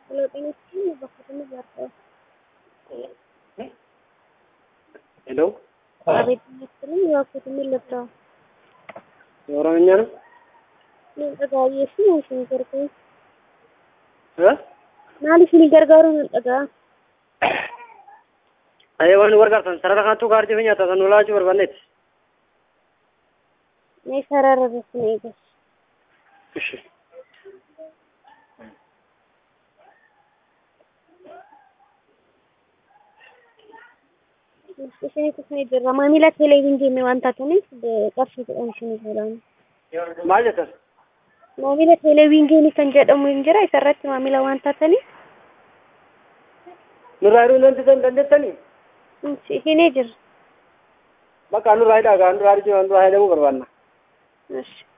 Kalau ini sih bakatnya berapa? Hello? Abis ini bakatnya berapa? Orangnya? Ini agak iya sih mungkin kerja. Hah? Nalis ini gargaru agak. Ayo wan warga san sarara kan tu karti punya ta sanula ju berbanet. Ini sarara resmi guys. Ini tuh nih jera mamila televisi में wanita tuh nih kasih tuh sini jalan. Maal jetan? Mamila televisi ini kan jadi menjera isarat mamila wanita tuh nih. Nurairu nanti tan dandetani. Sini jer. Maka nurairu aga nurairu ju nurairu berbanna. Yes.